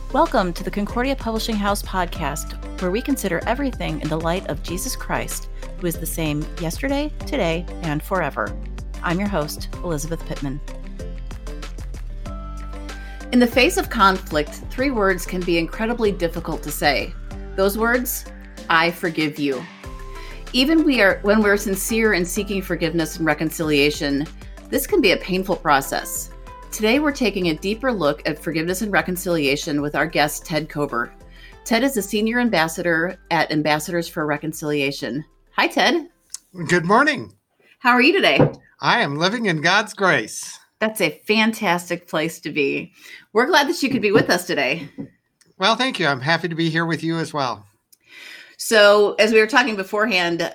Welcome to the Concordia Publishing House podcast, where we consider everything in the light of Jesus Christ, who is the same yesterday, today, and forever. I'm your host, Elizabeth Pittman. In the face of conflict, three words can be incredibly difficult to say. Those words, I forgive you. Even when we're sincere in seeking forgiveness and reconciliation, this can be a painful process. Today, we're taking a deeper look at forgiveness and reconciliation with our guest, Ted Kober. Ted is a senior ambassador at Ambassadors for Reconciliation. Hi, Ted. Good morning. How are you today? I am living in God's grace. That's a fantastic place to be. We're glad that you could be with us today. Well, thank you. I'm happy to be here with you as well. So, as we were talking beforehand,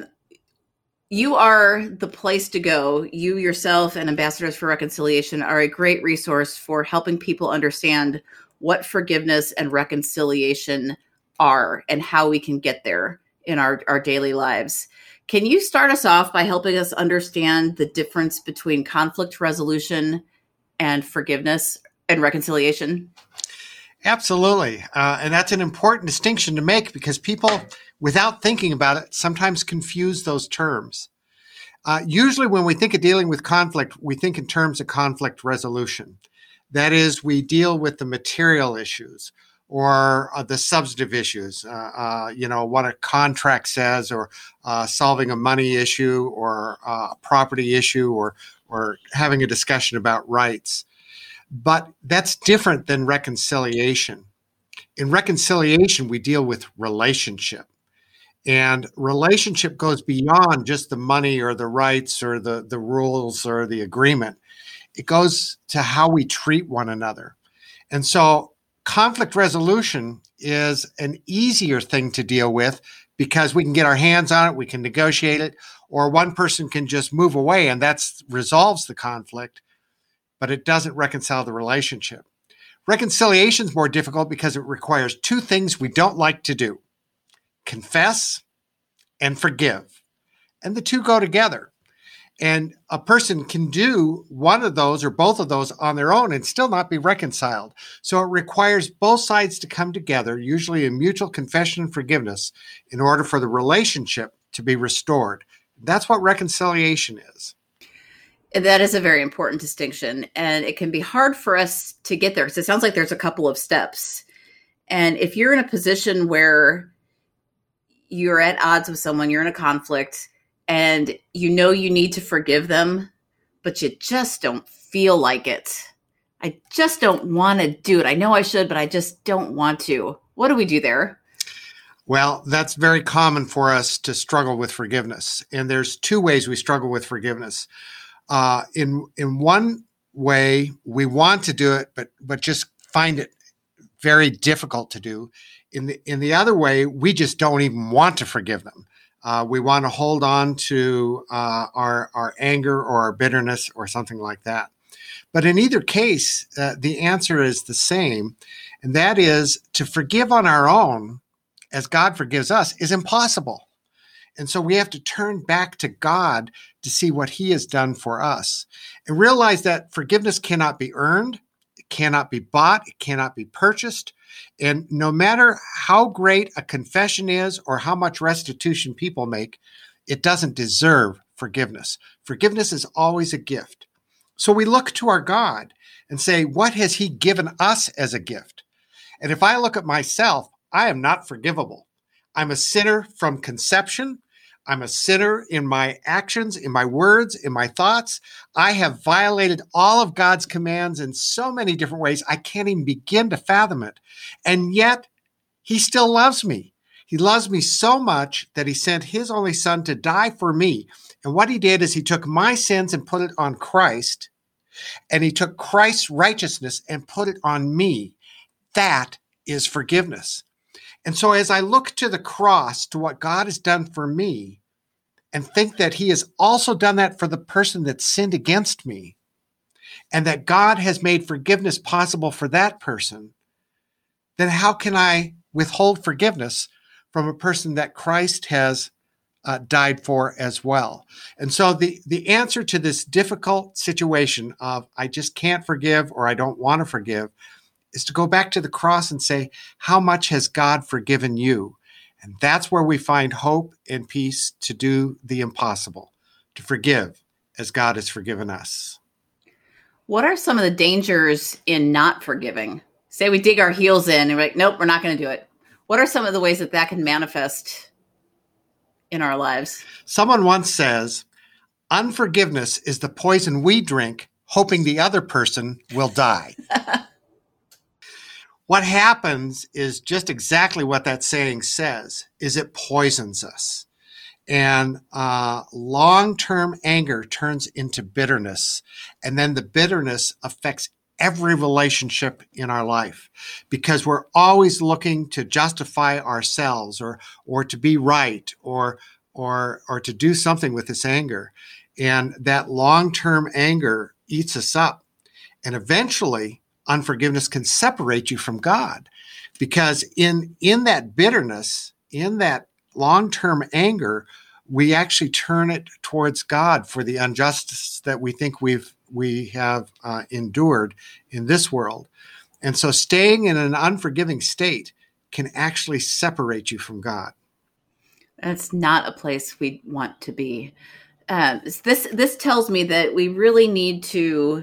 you are the place to go. You yourself and Ambassadors for Reconciliation are a great resource for helping people understand what forgiveness and reconciliation are and how we can get there in our daily lives. Can you start us off by helping us understand the difference between conflict resolution and forgiveness and reconciliation? Absolutely. And that's an important distinction to make because people, without thinking about it, sometimes confuse those terms. Usually when we think of dealing with conflict, we think in terms of conflict resolution. That is, we deal with the material issues or the substantive issues, what a contract says or solving a money issue or a property issue or having a discussion about rights. But that's different than reconciliation. In reconciliation, we deal with relationship. And relationship goes beyond just the money or the rights or the rules or the agreement. It goes to how we treat one another. And so conflict resolution is an easier thing to deal with because we can get our hands on it, we can negotiate it, or one person can just move away and that resolves the conflict, but it doesn't reconcile the relationship. Reconciliation is more difficult because it requires two things we don't like to do: confess and forgive. And the two go together. And a person can do one of those or both of those on their own and still not be reconciled. So it requires both sides to come together, usually in mutual confession and forgiveness, in order for the relationship to be restored. That's what reconciliation is. That is a very important distinction. And it can be hard for us to get there because it sounds like there's a couple of steps. And if you're in a position where you're at odds with someone, you're in a conflict, and you know you need to forgive them, but you just don't feel like it. I just don't want to do it. I know I should, but I just don't want to. What do we do there? Well, that's very common for us to struggle with forgiveness. And there's two ways we struggle with forgiveness. In one way, we want to do it, but just find it very difficult to do. In the other way, we just don't even want to forgive them. We want to hold on to our anger or our bitterness or something like that. But in either case, the answer is the same, and that is to forgive on our own, as God forgives us, is impossible. And so we have to turn back to God to see what he has done for us and realize that forgiveness cannot be earned, it cannot be bought, it cannot be purchased. And no matter how great a confession is or how much restitution people make, it doesn't deserve forgiveness. Forgiveness is always a gift. So we look to our God and say, what has he given us as a gift? And if I look at myself, I am not forgivable. I'm a sinner from conception. I'm a sinner in my actions, in my words, in my thoughts. I have violated all of God's commands in so many different ways, I can't even begin to fathom it. And yet, he still loves me. He loves me so much that he sent his only son to die for me. And what he did is he took my sins and put it on Christ, and he took Christ's righteousness and put it on me. That is forgiveness. And so as I look to the cross, to what God has done for me, and think that he has also done that for the person that sinned against me, and that God has made forgiveness possible for that person, then how can I withhold forgiveness from a person that Christ has died for as well? And so the answer to this difficult situation of I just can't forgive or I don't want to forgive is to go back to the cross and say, how much has God forgiven you? And that's where we find hope and peace to do the impossible, to forgive as God has forgiven us. What are some of the dangers in not forgiving? Say we dig our heels in and we're like, nope, we're not going to do it. What are some of the ways that that can manifest in our lives? Someone once says, unforgiveness is the poison we drink, hoping the other person will die. What happens is just exactly what that saying says, is it poisons us. And long-term anger turns into bitterness. And then the bitterness affects every relationship in our life because we're always looking to justify ourselves or to be right or to do something with this anger. And that long-term anger eats us up. And eventually, unforgiveness can separate you from God because in that bitterness, in that long-term anger, we actually turn it towards God for the injustice that we think we have endured in this world. And so staying in an unforgiving state can actually separate you from God. That's not a place we want to be. This tells me that we really need to,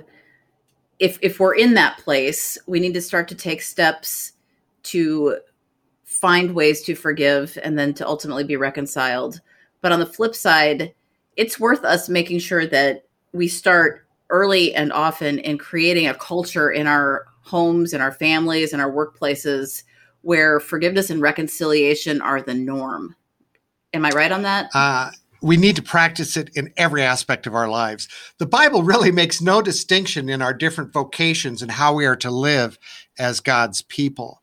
if we're in that place, we need to start to take steps to find ways to forgive and then to ultimately be reconciled. But on the flip side, it's worth us making sure that we start early and often in creating a culture in our homes, in our families, in our workplaces where forgiveness and reconciliation are the norm. Am I right on that? We need to practice it in every aspect of our lives. The Bible really makes no distinction in our different vocations and how we are to live as God's people.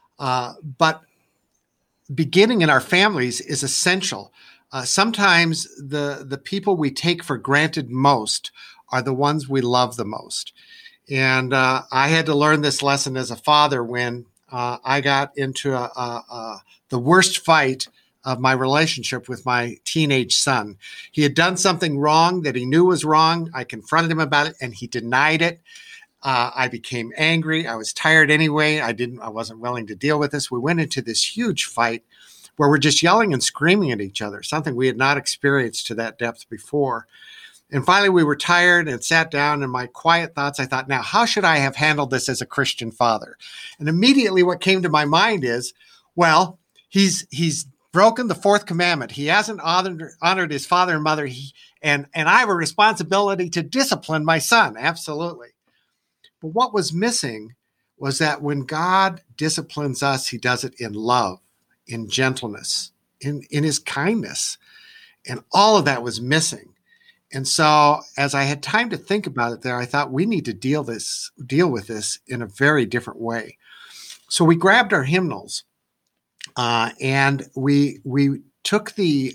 But beginning in our families is essential. Sometimes the people we take for granted most are the ones we love the most. And I had to learn this lesson as a father when I got into the worst fight of my relationship with my teenage son. He had done something wrong that he knew was wrong. I confronted him about it and he denied it. I became angry. I was tired anyway. I wasn't willing to deal with this. We went into this huge fight where we're just yelling and screaming at each other, something we had not experienced to that depth before. And finally, we were tired and sat down. In my quiet thoughts, I thought, now, how should I have handled this as a Christian father? And immediately what came to my mind is, well, he's broken the fourth commandment. He hasn't honored his father and mother. And I have a responsibility to discipline my son. Absolutely. But what was missing was that when God disciplines us, he does it in love, in gentleness, in his kindness. And all of that was missing. And so as I had time to think about it there, I thought we need to deal with this in a very different way. So we grabbed our hymnals and we took the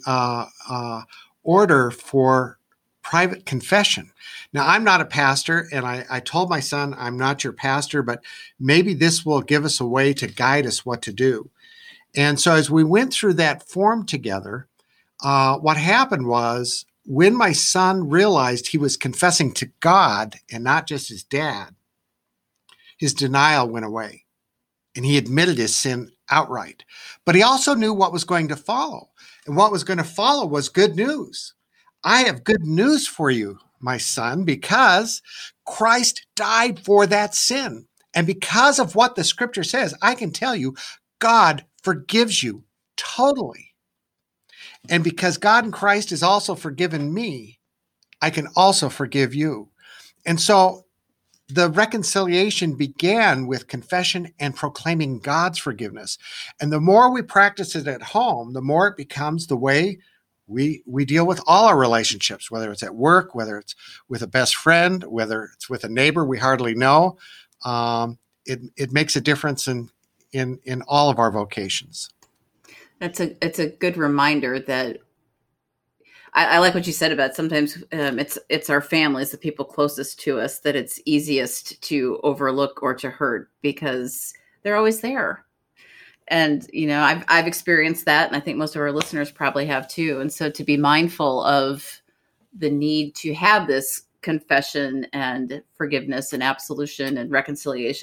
order for private confession. Now, I'm not a pastor, and I told my son, I'm not your pastor, but maybe this will give us a way to guide us what to do. And so as we went through that form together, what happened was when my son realized he was confessing to God and not just his dad, his denial went away and he admitted his sin outright. But he also knew what was going to follow. And what was going to follow was good news. I have good news for you, my son, because Christ died for that sin. And because of what the scripture says, I can tell you, God forgives you totally. And because God in Christ has also forgiven me, I can also forgive you. And so the reconciliation began with confession and proclaiming God's forgiveness. And the more we practice it at home, the more it becomes the way we deal with all our relationships, whether it's at work, whether it's with a best friend, whether it's with a neighbor we hardly know. It makes a difference in all of our vocations. It's a good reminder that I like what you said about sometimes it's our families, the people closest to us, that it's easiest to overlook or to hurt because they're always there. And, you know, I've experienced that. And I think most of our listeners probably have too. And so to be mindful of the need to have this confession and forgiveness and absolution and reconciliation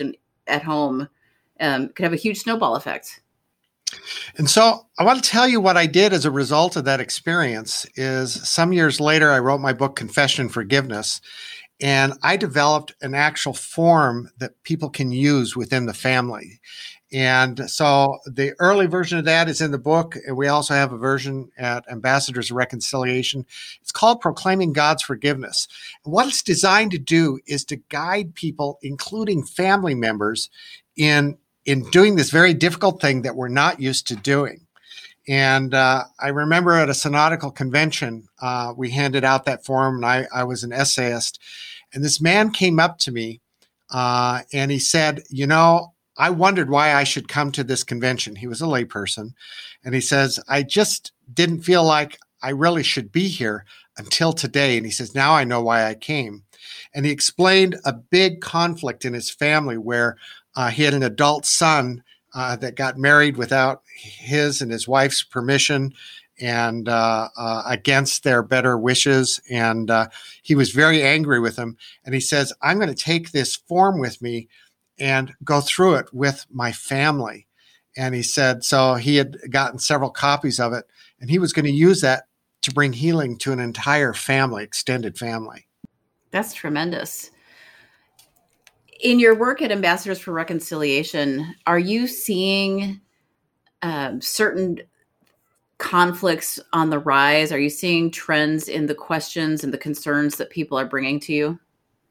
at home could have a huge snowball effect. And so I want to tell you what I did as a result of that experience is some years later, I wrote my book, Confession and Forgiveness, and I developed an actual form that people can use within the family. And so the early version of that is in the book. And we also have a version at Ambassadors of Reconciliation. It's called Proclaiming God's Forgiveness. And what it's designed to do is to guide people, including family members, in doing this very difficult thing that we're not used to doing. And I remember at a synodical convention, we handed out that form, and I was an essayist. And this man came up to me and he said, I wondered why I should come to this convention. He was a layperson. And he says, I just didn't feel like I really should be here until today. And he says, now I know why I came. And he explained a big conflict in his family where he had an adult son that got married without his and his wife's permission and against their better wishes. And he was very angry with him. And he says, I'm going to take this form with me and go through it with my family. And he said, so he had gotten several copies of it, and he was going to use that to bring healing to an entire family, extended family. That's tremendous. In your work at Ambassadors for Reconciliation, are you seeing certain conflicts on the rise? Are you seeing trends in the questions and the concerns that people are bringing to you?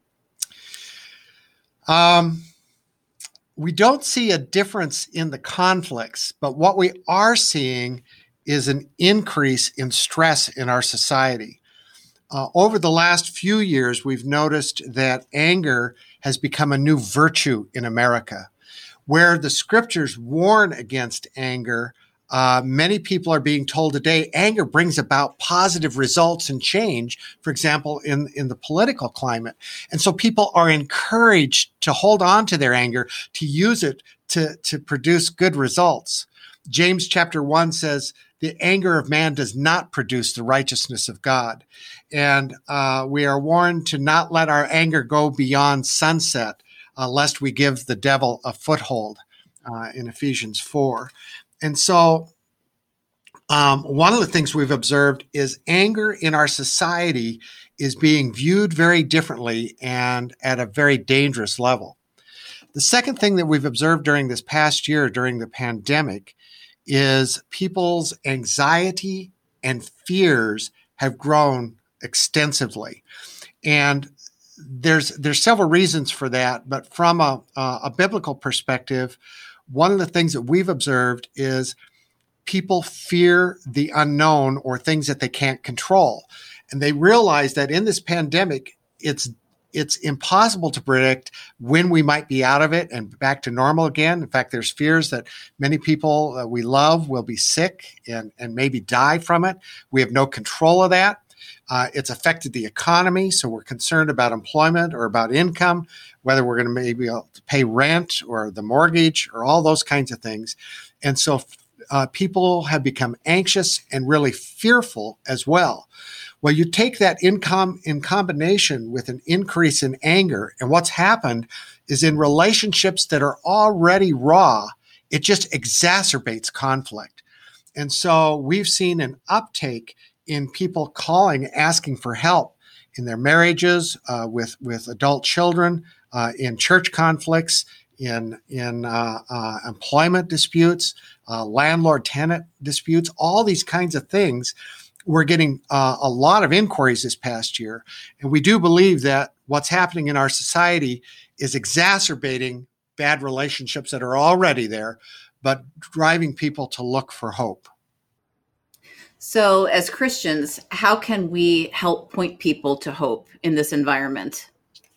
We don't see a difference in the conflicts, but what we are seeing is an increase in stress in our society. Over the last few years, we've noticed that anger has become a new virtue in America. Where the scriptures warn against anger, many people are being told today anger brings about positive results and change, for example, in the political climate. And so people are encouraged to hold on to their anger, to use it to produce good results. James chapter 1 says, the anger of man does not produce the righteousness of God. And we are warned to not let our anger go beyond sunset, lest we give the devil a foothold in Ephesians 4. And so one of the things we've observed is anger in our society is being viewed very differently and at a very dangerous level. The second thing that we've observed during this past year, during the pandemic, is people's anxiety and fears have grown extensively. And there's several reasons for that, but from a biblical perspective, one of the things that we've observed is people fear the unknown or things that they can't control. And they realize that in this pandemic, it's impossible to predict when we might be out of it and back to normal again. In fact, there's fears that many people that we love will be sick and maybe die from it. We have no control of that. It's affected the economy, so we're concerned about employment or about income, whether we're going to maybe be able to pay rent or the mortgage or all those kinds of things. And so people have become anxious and really fearful as well. Well, you take that in combination with an increase in anger, and what's happened is in relationships that are already raw, it just exacerbates conflict. And so we've seen an uptake in people calling, asking for help in their marriages, with adult children, in church conflicts, in employment disputes, landlord-tenant disputes, all these kinds of things. We're getting a lot of inquiries this past year. And we do believe that what's happening in our society is exacerbating bad relationships that are already there, but driving people to look for hope. So as Christians, how can we help point people to hope in this environment?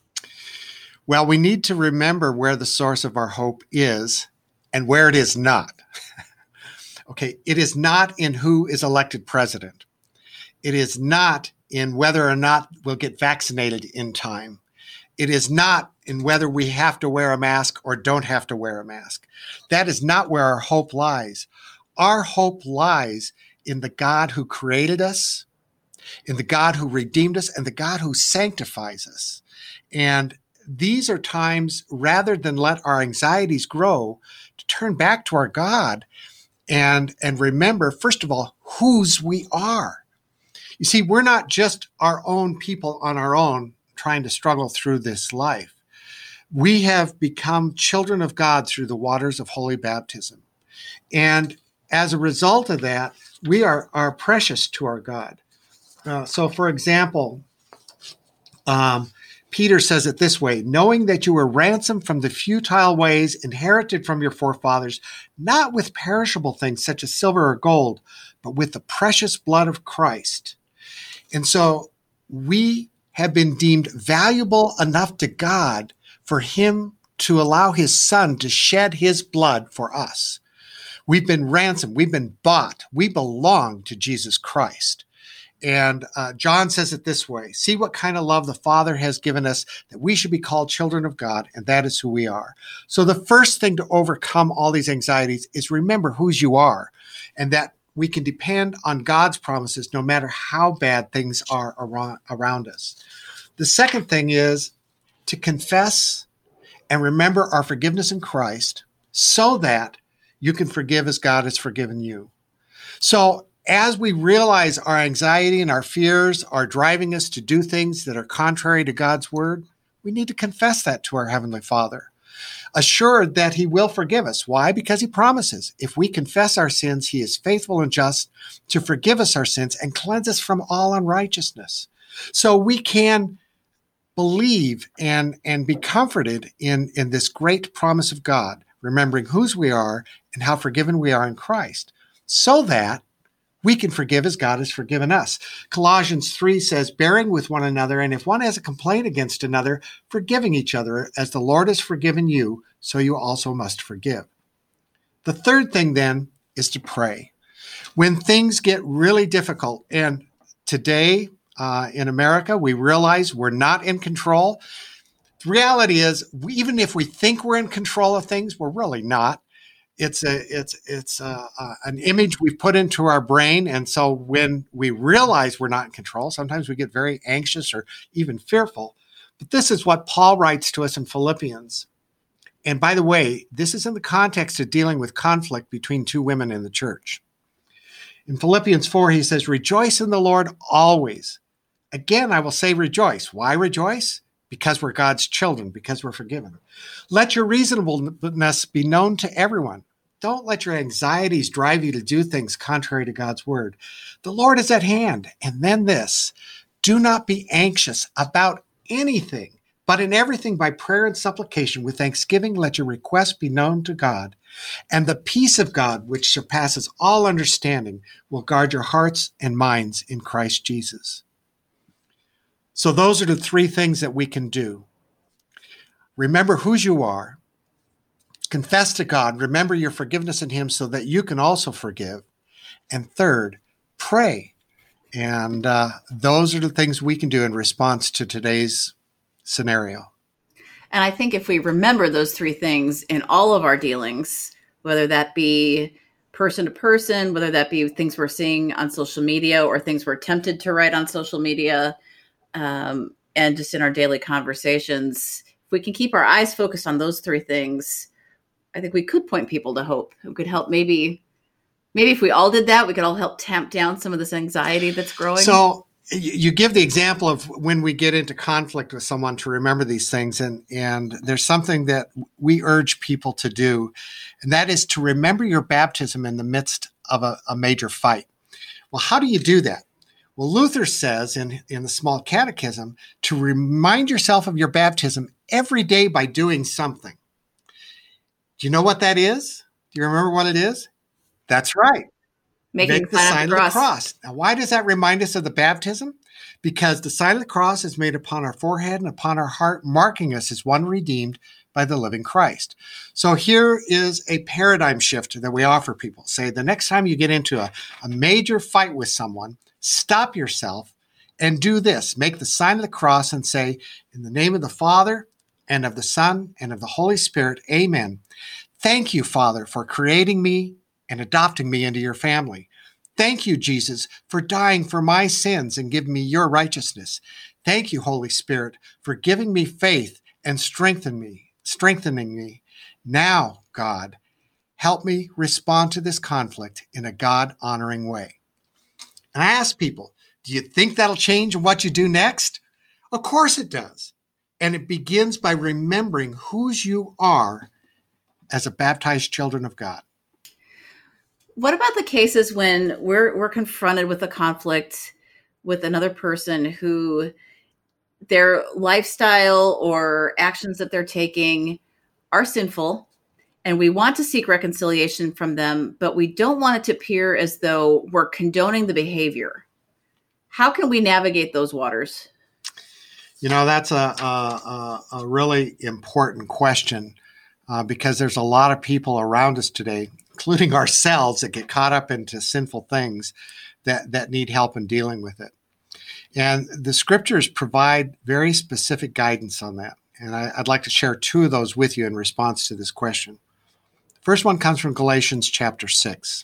Well, we need to remember where the source of our hope is and where it is not. Okay, it is not in who is elected president. It is not in whether or not we'll get vaccinated in time. It is not in whether we have to wear a mask or don't have to wear a mask. That is not where our hope lies. Our hope lies in the God who created us, in the God who redeemed us, and the God who sanctifies us. And these are times, rather than let our anxieties grow, to turn back to our God and remember, first of all, whose we are. You see, we're not just our own people on our own trying to struggle through this life. We have become children of God through the waters of holy baptism. And as a result of that, we are precious to our God. So, for example, Peter says it this way, knowing that you were ransomed from the futile ways inherited from your forefathers, not with perishable things such as silver or gold, but with the precious blood of Christ. And so we have been deemed valuable enough to God for him to allow his son to shed his blood for us. We've been ransomed. We've been bought. We belong to Jesus Christ. And John says it this way, see what kind of love the Father has given us that we should be called children of God, and that is who we are. So the first thing to overcome all these anxieties is remember whose you are, and that we can depend on God's promises no matter how bad things are around us. The second thing is to confess and remember our forgiveness in Christ so that you can forgive as God has forgiven you. So as we realize our anxiety and our fears are driving us to do things that are contrary to God's word, we need to confess that to our Heavenly Father, assured that he will forgive us. Why? Because he promises if we confess our sins, he is faithful and just to forgive us our sins and cleanse us from all unrighteousness. So we can believe and be comforted in this great promise of God, remembering whose we are and how forgiven we are in Christ, so that we can forgive as God has forgiven us. Colossians 3 says, bearing with one another, and if one has a complaint against another, forgiving each other, as the Lord has forgiven you, so you also must forgive. The third thing then is to pray. When things get really difficult, and today in America, we realize we're not in control. The reality is, even if we think we're in control of things, we're really not. It's an image we've put into our brain. And so when we realize we're not in control, sometimes we get very anxious or even fearful. But this is what Paul writes to us in Philippians. And by the way, this is in the context of dealing with conflict between two women in the church. In Philippians 4, he says, rejoice in the Lord always. Again, I will say rejoice. Why rejoice? Because we're God's children, because we're forgiven. Let your reasonableness be known to everyone. Don't let your anxieties drive you to do things contrary to God's word. The Lord is at hand. And then this, do not be anxious about anything, but in everything by prayer and supplication with thanksgiving, let your requests be known to God. And the peace of God, which surpasses all understanding, will guard your hearts and minds in Christ Jesus. So those are the three things that we can do. Remember whose you are. Confess to God. Remember your forgiveness in him so that you can also forgive. And third, pray. And those are the things we can do in response to today's scenario. And I think if we remember those three things in all of our dealings, whether that be person to person, whether that be things we're seeing on social media or things we're tempted to write on social media, and just in our daily conversations, if we can keep our eyes focused on those three things, I think we could point people to hope. It could help maybe if we all did that, we could all help tamp down some of this anxiety that's growing. So you give the example of when we get into conflict with someone to remember these things. And there's something that we urge people to do, and that is to remember your baptism in the midst of a major fight. Well, how do you do that? Well, Luther says in the Small Catechism to remind yourself of your baptism every day by doing something. Do you know what that is? Do you remember what it is? That's right. Make the sign of the cross. Now, why does that remind us of the baptism? Because the sign of the cross is made upon our forehead and upon our heart, marking us as one redeemed by the living Christ. So here is a paradigm shift that we offer people. Say the next time you get into a major fight with someone, stop yourself and do this. Make the sign of the cross and say, in the name of the Father and of the Son and of the Holy Spirit, amen. Thank you, Father, for creating me and adopting me into your family. Thank you, Jesus, for dying for my sins and giving me your righteousness. Thank you, Holy Spirit, for giving me faith and strengthening me. Now, God, help me respond to this conflict in a God-honoring way. And I ask people, do you think that'll change what you do next? Of course it does. And it begins by remembering whose you are as a baptized children of God. What about the cases when we're confronted with a conflict with another person who their lifestyle or actions that they're taking are sinful, and we want to seek reconciliation from them, but we don't want it to appear as though we're condoning the behavior? How can we navigate those waters? That's a really important question because there's a lot of people around us today, including ourselves, that get caught up into sinful things that need help in dealing with it. And the scriptures provide very specific guidance on that. And I'd like to share two of those with you in response to this question. The first one comes from Galatians chapter 6.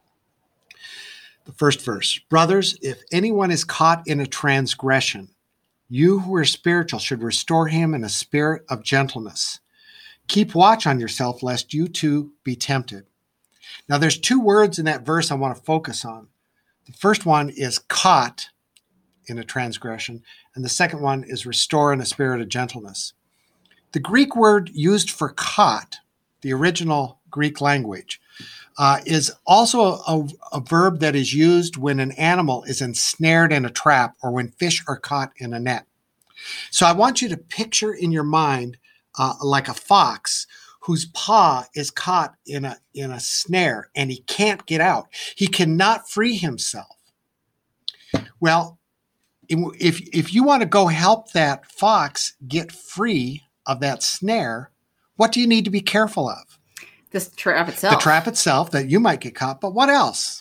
The first verse, brothers, if anyone is caught in a transgression, you who are spiritual should restore him in a spirit of gentleness. Keep watch on yourself, lest you too be tempted. Now, there's two words in that verse I want to focus on. The first one is caught in a transgression, and the second one is restore in a spirit of gentleness. The Greek word used for caught, the original Greek language, is also a verb that is used when an animal is ensnared in a trap or when fish are caught in a net. So I want you to picture in your mind like a fox whose paw is caught in a snare and he can't get out. He cannot free himself. Well, if you want to go help that fox get free of that snare, what do you need to be careful of? The trap itself. The trap itself, that you might get caught, but what else?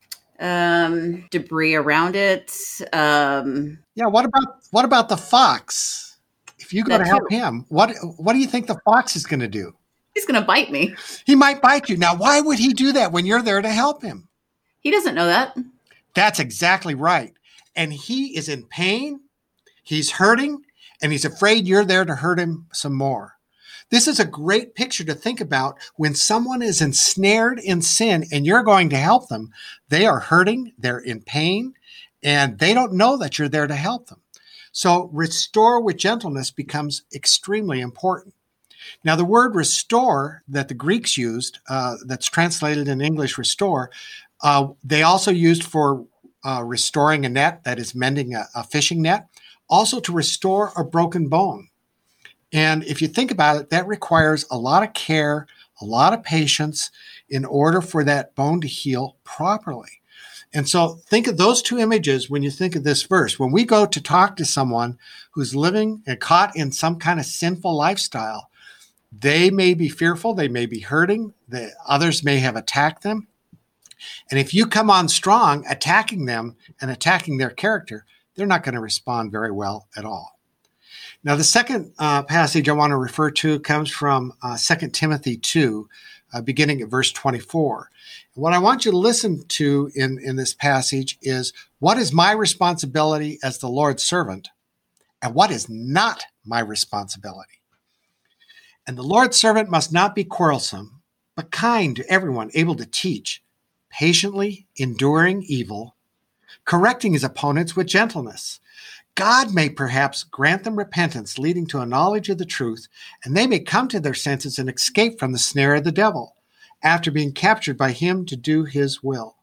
Debris around it. Yeah, what about the fox? If you go to help him, what do you think the fox is going to do? He's going to bite me. He might bite you. Now, why would he do that when you're there to help him? He doesn't know that. That's exactly right. And he is in pain, he's hurting, and he's afraid you're there to hurt him some more. This is a great picture to think about when someone is ensnared in sin and you're going to help them. They are hurting, they're in pain, and they don't know that you're there to help them. So restore with gentleness becomes extremely important. Now, the word restore that the Greeks used, that's translated in English restore, they also used for restoring a net, that is mending a fishing net, also to restore a broken bone. And if you think about it, that requires a lot of care, a lot of patience in order for that bone to heal properly. And so think of those two images when you think of this verse. When we go to talk to someone who's living and caught in some kind of sinful lifestyle, they may be fearful, they may be hurting, others may have attacked them. And if you come on strong attacking them and attacking their character, they're not going to respond very well at all. Now, the second passage I want to refer to comes from 2 Timothy 2, beginning at verse 24. What I want you to listen to in this passage is, what is my responsibility as the Lord's servant, and what is not my responsibility? And the Lord's servant must not be quarrelsome, but kind to everyone, able to teach, patiently enduring evil, correcting his opponents with gentleness. God may perhaps grant them repentance leading to a knowledge of the truth, and they may come to their senses and escape from the snare of the devil after being captured by him to do his will.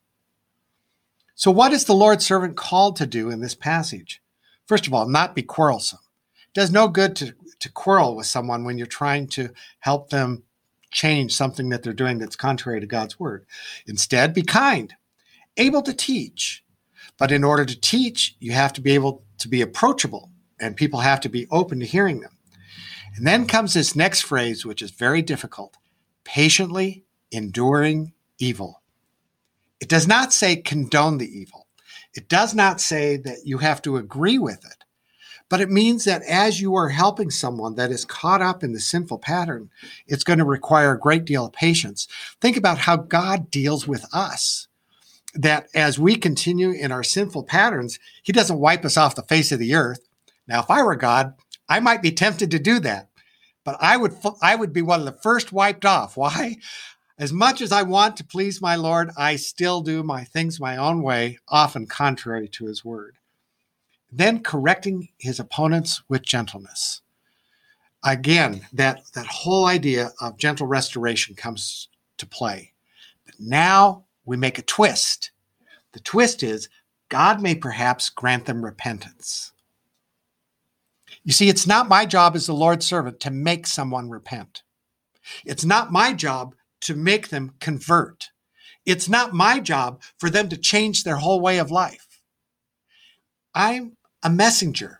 So what is the Lord's servant called to do in this passage? First of all, not be quarrelsome. It does no good to quarrel with someone when you're trying to help them change something that they're doing that's contrary to God's word. Instead, be kind, able to teach. But in order to teach, you have to be able to be approachable, and people have to be open to hearing them. And then comes this next phrase, which is very difficult: patiently enduring evil. It does not say condone the evil. It does not say that you have to agree with it. But it means that as you are helping someone that is caught up in the sinful pattern, it's going to require a great deal of patience. Think about how God deals with us. That as we continue in our sinful patterns, he doesn't wipe us off the face of the earth. Now, if I were God, I might be tempted to do that. but I would be one of the first wiped off. Why? As much as I want to please my Lord, I still do my things my own way, often contrary to his word. Then correcting his opponents with gentleness. Again, that whole idea of gentle restoration comes to play. But now we make a twist. The twist is God may perhaps grant them repentance. You see, it's not my job as the Lord's servant to make someone repent. It's not my job to make them convert. It's not my job for them to change their whole way of life. I'm a messenger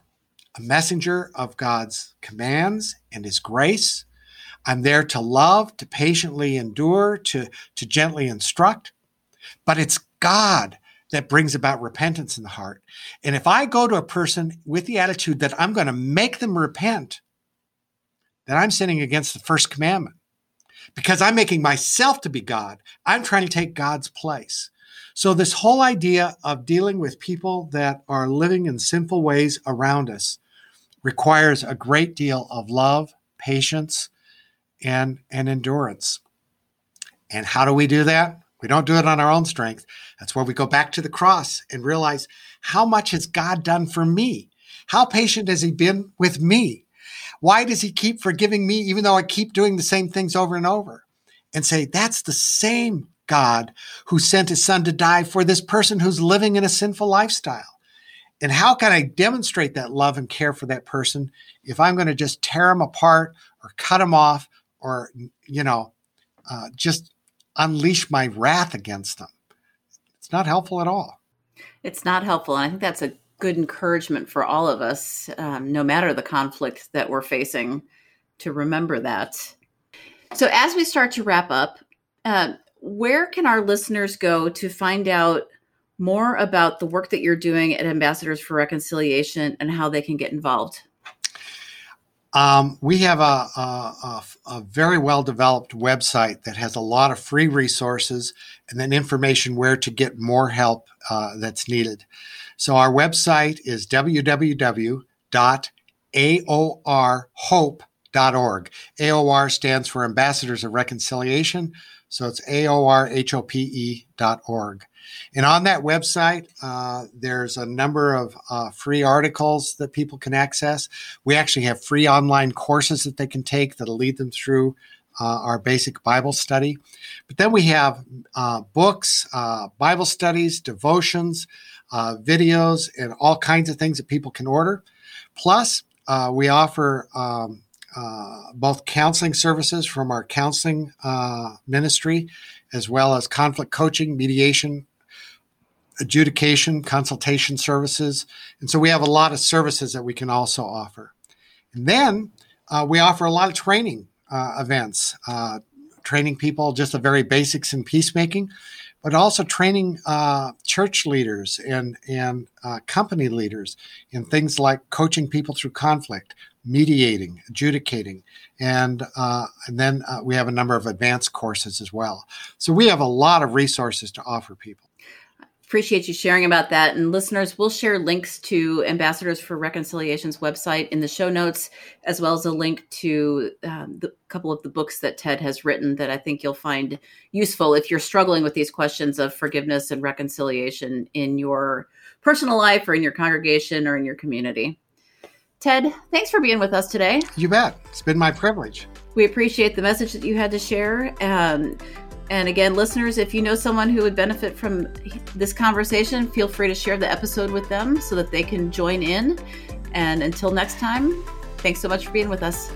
of God's commands and his grace. I'm there to love, to patiently endure, to gently instruct. But it's God that brings about repentance in the heart. And if I go to a person with the attitude that I'm going to make them repent, then I'm sinning against the first commandment. Because I'm making myself to be God. I'm trying to take God's place. So this whole idea of dealing with people that are living in sinful ways around us requires a great deal of love, patience, and endurance. And how do we do that? We don't do it on our own strength. That's where we go back to the cross and realize, how much has God done for me? How patient has he been with me? Why does he keep forgiving me even though I keep doing the same things over and over? And say, that's the same God who sent his son to die for this person who's living in a sinful lifestyle. And how can I demonstrate that love and care for that person if I'm going to just tear them apart or cut them off or, just unleash my wrath against them? It's not helpful at all. It's not helpful. And I think that's a good encouragement for all of us, no matter the conflict that we're facing, to remember that. So as we start to wrap up, where can our listeners go to find out more about the work that you're doing at Ambassadors for Reconciliation and how they can get involved? We have a very well-developed website that has a lot of free resources and then information where to get more help that's needed. So our website is www.aorhope.org. AOR stands for Ambassadors of Reconciliation, so it's aorhope.org. And on that website, there's a number of free articles that people can access. We actually have free online courses that they can take that'll lead them through our basic Bible study. But then we have books, Bible studies, devotions, videos, and all kinds of things that people can order. Plus, we offer both counseling services from our counseling ministry, as well as conflict coaching, mediation, adjudication, consultation services. And so we have a lot of services that we can also offer. And then we offer a lot of training events, training people just the very basics in peacemaking, but also training church leaders and company leaders in things like coaching people through conflict, mediating, adjudicating, and then we have a number of advanced courses as well. So we have a lot of resources to offer people. Appreciate you sharing about that. And listeners, we'll share links to Ambassadors for Reconciliation's website in the show notes, as well as a link to the couple of the books that Ted has written that I think you'll find useful if you're struggling with these questions of forgiveness and reconciliation in your personal life or in your congregation or in your community. Ted, thanks for being with us today. You bet. It's been my privilege. We appreciate the message that you had to share. And again, listeners, if you know someone who would benefit from this conversation, feel free to share the episode with them so that they can join in. And until next time, thanks so much for being with us.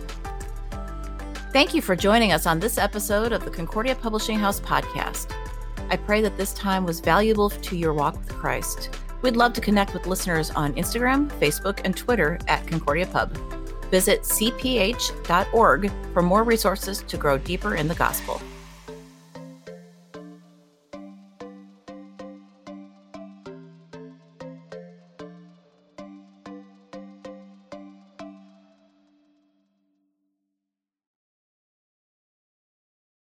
Thank you for joining us on this episode of the Concordia Publishing House podcast. I pray that this time was valuable to your walk with Christ. We'd love to connect with listeners on Instagram, Facebook, and Twitter at Concordia Pub. Visit cph.org for more resources to grow deeper in the gospel.